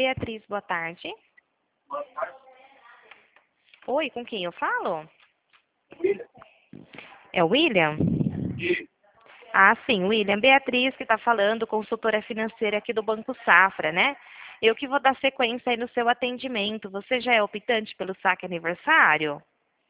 Beatriz, boa tarde. Oi, com quem eu falo? William. É o William? E, Ah, sim, William. Beatriz que está falando, consultora financeira aqui do Banco Safra, né? Eu que vou dar sequência aí no seu atendimento. Você já é optante pelo saque aniversário?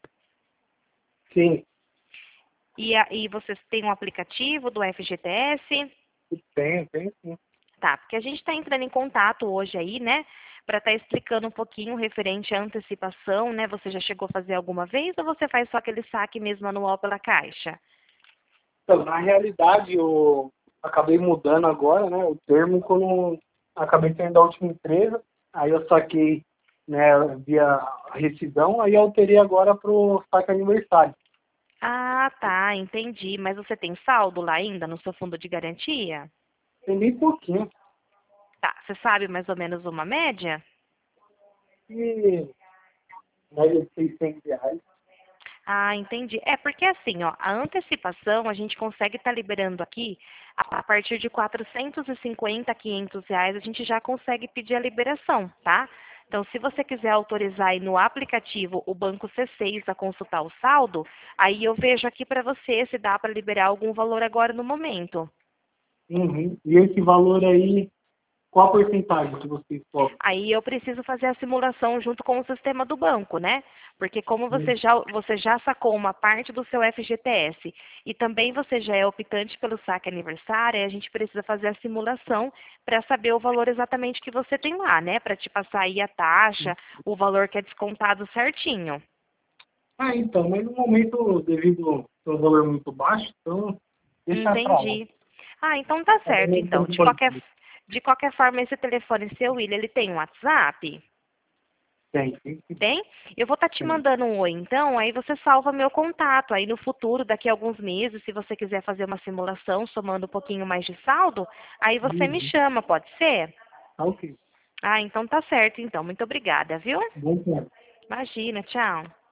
sim, E você tem um aplicativo do FGTS? tem sim. Tá, porque a gente está entrando em contato hoje aí, né? Para estar explicando um pouquinho referente à antecipação, né? Você já chegou a fazer alguma vez ou você faz só aquele saque mesmo anual pela Caixa? Então, na realidade, eu acabei mudando agora, né, o termo quando acabei saindo da última empresa, aí eu saquei, né, via rescisão, aí eu alterei agora pro saque aniversário. Ah, tá, entendi. Mas você tem saldo lá ainda no seu fundo de garantia? Tem bem pouquinho. Tá, você sabe mais ou menos uma média? E média de R$ 600. Ah, entendi. É porque assim, ó, a antecipação a gente consegue estar liberando aqui a partir de 450, R$ 500, a gente já consegue pedir a liberação, tá? Então, se você quiser autorizar aí no aplicativo o Banco C6 a consultar o saldo, aí eu vejo aqui para você se dá para liberar algum valor agora no momento. Uhum. E esse valor aí, qual a porcentagem que vocês cobram? Aí eu preciso fazer a simulação junto com o sistema do banco, né? Porque como Hum. você já sacou uma parte do seu FGTS e também você já é optante pelo saque aniversário, a gente precisa fazer a simulação para saber o valor exatamente que você tem lá, né? Para te passar aí a taxa, o valor que é descontado certinho. Ah, então, mas no momento, devido ao seu valor muito baixo, então, deixa pra lá. Entendi. Ah, então tá Tá certo, bem, então. então, pode ser. De qualquer forma, esse telefone seu, William, ele tem um WhatsApp? Tem. Tem? Eu vou estar te mandando um oi, então, aí você salva meu contato. Aí no futuro, daqui a alguns meses, se você quiser fazer uma simulação somando um pouquinho mais de saldo, aí você me Uhum. chama, pode ser? Tá ok. Ah, então tá certo, então. Muito obrigada, viu? Bom tempo. Imagina, tchau.